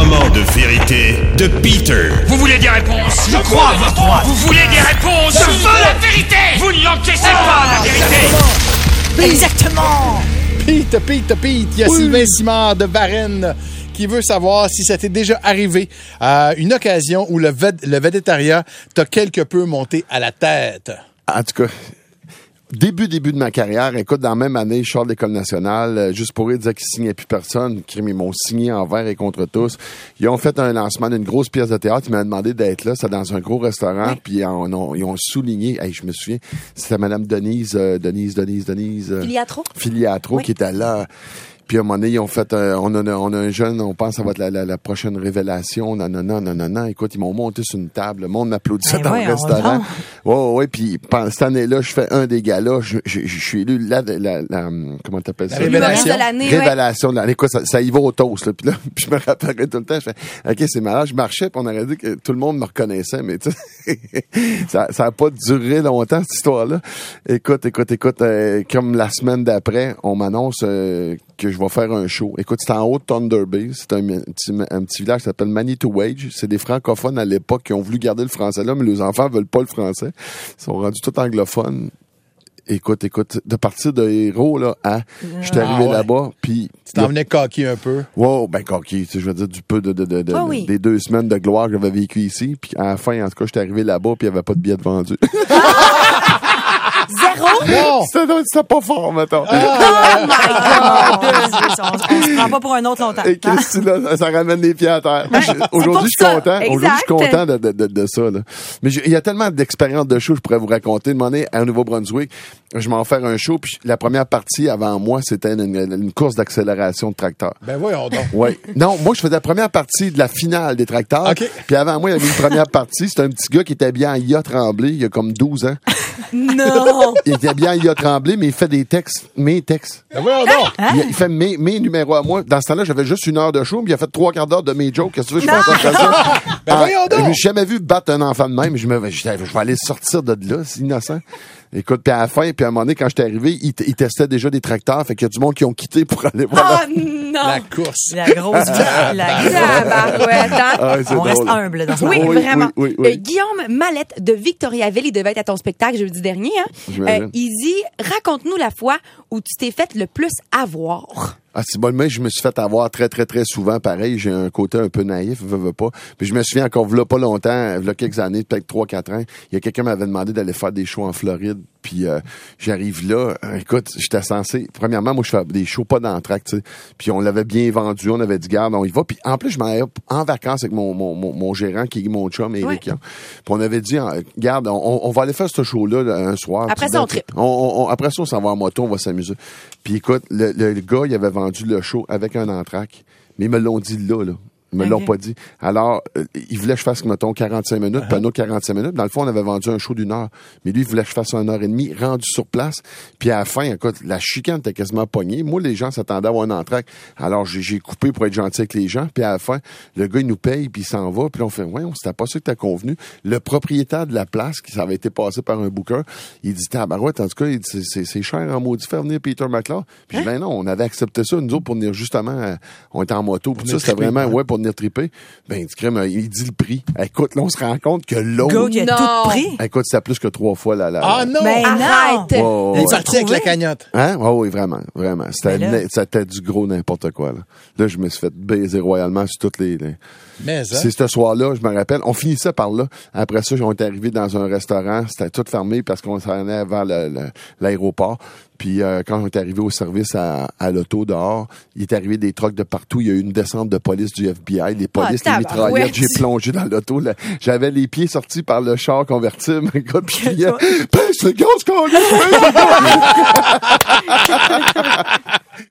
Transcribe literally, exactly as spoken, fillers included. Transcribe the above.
moment de vérité de Peter. Vous voulez des réponses? Je crois à votre droite. Vous voulez des réponses? Je veux la vérité. Vous ne l'encaissez pas, la vérité. Exactement. Pete, Pete, Pete, il y a oui. Sylvain Simard de Varennes qui veut savoir si ça t'est déjà arrivé à une occasion où le, ved- le végétariat t'a quelque peu monté à la tête. En tout cas, début, début de ma carrière, écoute, dans la même année, je sors de l'École nationale, euh, juste pour eux, dire qu'ils signaient plus personne. Ils m'ont signé envers et contre tous. Ils ont fait un lancement d'une grosse pièce de théâtre. Ils m'ont demandé d'être là. C'était dans un gros restaurant. Oui. Puis ils ont, ils ont souligné, hey, je me souviens, c'était Madame Denise, euh, Denise, Denise, Denise. Euh, Filiatro. Filiatro, oui. Qui était là. Puis à un moment donné, ils ont fait, euh, on, a, on a un jeune, on pense que ça va être la, la, la prochaine révélation, non, non, non, non, non, non. Écoute, ils m'ont monté sur une table, le monde m'applaudissait ben dans ouais, le restaurant. Ouais, ouais, puis pendant cette année-là, je fais un des galas, je, je, je suis élu la, la, la, la comment t'appelles ça? La révélation de l'année. Révélation ouais. de l'année. Écoute, ça, ça y va au toast, là. Puis là, puis je me rappellerai tout le temps, je fais, OK, c'est malade, je marchais, puis on aurait dit que tout le monde me reconnaissait, mais tu sais, ça, ça a pas duré longtemps, cette histoire-là. Écoute, écoute, écoute, euh, comme la semaine d'après, on m'annonce euh, que je vais faire un show. Écoute, c'est en haut de Thunder Bay. C'est un, un, petit, un petit village qui s'appelle Manitouwadge. C'est des francophones à l'époque qui ont voulu garder le français là, mais les enfants veulent pas le français. Ils sont rendus tout anglophones. Écoute, écoute, de partir de héros, là, à, j'étais arrivé ah ouais. là-bas, puis... Tu t'en venais coquille un peu? Wow, ben coquille, tu sais, je veux dire, du peu de, de, de, de, oh oui. des deux semaines de gloire que j'avais vécu ici, puis à la fin, en tout cas, j'étais arrivé là-bas, puis il y avait pas de billets de vendus. Zéro? Non! C'était, c'était pas fort, mettons. Oh, oh my God! on, on se prend pas pour un autre longtemps. Et Christy, là, ça, ça ramène les pieds à terre. Ouais, aujourd'hui, je suis content. Exact. Aujourd'hui, je suis content de, de, de, de ça, là. Mais il y a tellement d'expériences de show que je pourrais vous raconter. Une année, à Nouveau-Brunswick, je m'en faire un show, puis la première partie avant moi, c'était une, une course d'accélération de tracteurs. Ben voyons donc. Oui. Non, moi, je faisais la première partie de la finale des tracteurs. Okay. Puis avant moi, il y avait une première partie. C'était un petit gars qui était habillé en I A Tremblay, il y a comme douze ans. Non! Il était bien il a tremblé, mais il fait des textes, mes textes. Ben voyons donc! Hein? Il, il fait mes, mes numéros à moi. Dans ce temps-là, j'avais juste une heure de show, puis il a fait trois quarts d'heure de mes jokes. Qu'est-ce que tu veux, je pense à ça? Ben ah, voyons donc! Je me suis jamais vu battre un enfant de même. Je me je, je vais aller sortir de là, c'est innocent. Écoute, puis à la fin, puis à un moment donné, quand j'étais arrivé, ils il testaient déjà des tracteurs. Fait qu'il y a du monde qui ont quitté pour aller voir. Oh non! La course. La grosse la, la grosse. Ah, on drôle. Reste humble dans ce Oui, oui, vraiment. Oui, oui, oui. Euh, Guillaume Mallette de Victoriaville, il devait être à ton spectacle jeudi dernier. Hein? Euh, il dit, raconte-nous la fois où tu t'es fait le plus avoir. Ah, c'est bon, mais je me suis fait avoir très, très, très souvent. Pareil, j'ai un côté un peu naïf, veux, veux pas. Puis je me souviens encore, v'là pas longtemps, v'là quelques années, peut-être trois, quatre ans, il y a quelqu'un qui m'avait demandé d'aller faire des shows en Floride. Puis euh, j'arrive là, écoute, j'étais censé... Premièrement, moi, je fais des shows pas d'entraque, tu sais. Puis on l'avait bien vendu, on avait dit, garde, on y va. Puis en plus, je m'en allais en vacances avec mon, mon, mon, mon gérant, qui est mon chum, Éric. Oui. Hein. Puis on avait dit, garde, on, on va aller faire ce show-là là, un soir. Après ça, on trip. On, on, après ça, on s'en va en moto, on va s'amuser. Puis écoute, le, le, le gars, il avait vendu le show avec un entraque. Mais ils me l'ont dit là, là. Ils me okay. l'ont pas dit. Alors, euh, il voulait que je fasse, mettons, quarante-cinq minutes, uh-huh. puis un autre quarante-cinq minutes. Dans le fond, on avait vendu un show d'une heure. Mais lui, il voulait que je fasse une heure et demie, rendu sur place. Puis à la fin, écoute, la chicane était quasiment pognée. Moi, les gens s'attendaient à avoir un entraque. Alors, j'ai, j'ai coupé pour être gentil avec les gens. Puis à la fin, le gars, il nous paye, puis il s'en va. Puis là, on fait, ouais, c'était pas ça que t'as convenu. Le propriétaire de la place, qui ça avait été passé par un booker, il dit, tabarouette, en tout cas, il dit, c'est, c'est, c'est cher en maudit faire venir Peter McLeod. Puis hein? Ben non, on avait accepté ça, nous autres, pour venir justement, euh, on était en moto. Puis ça, c'était vraiment, ouais, pour venir triper. Ben, il dit le prix. Écoute, là, on se rend compte que l'autre... Gars, il a tout pris. Écoute, c'était plus que trois fois la... la ah non! Mais arrête! Oh, il est parti avec la cagnotte. Hein? Oh, oui, vraiment, vraiment. C'était, là... c'était du gros n'importe quoi, là. Là, je me suis fait baiser royalement sur toutes les... les... Mais ça... C'est ce soir-là, je me rappelle. On finissait par là. Après ça, on est arrivé dans un restaurant. C'était tout fermé parce qu'on s'en allait vers le, le, l'aéroport. Puis euh, quand on est arrivé au service à, à l'auto dehors, il est arrivé des trucks de partout. Il y a eu une descente de police du F B I. Les polices, ah, les mitraillettes. Ouais. J'ai plongé dans l'auto. Là. J'avais les pieds sortis par le char convertible. Écoute, puis je criais, pêche le gaz qu'on a!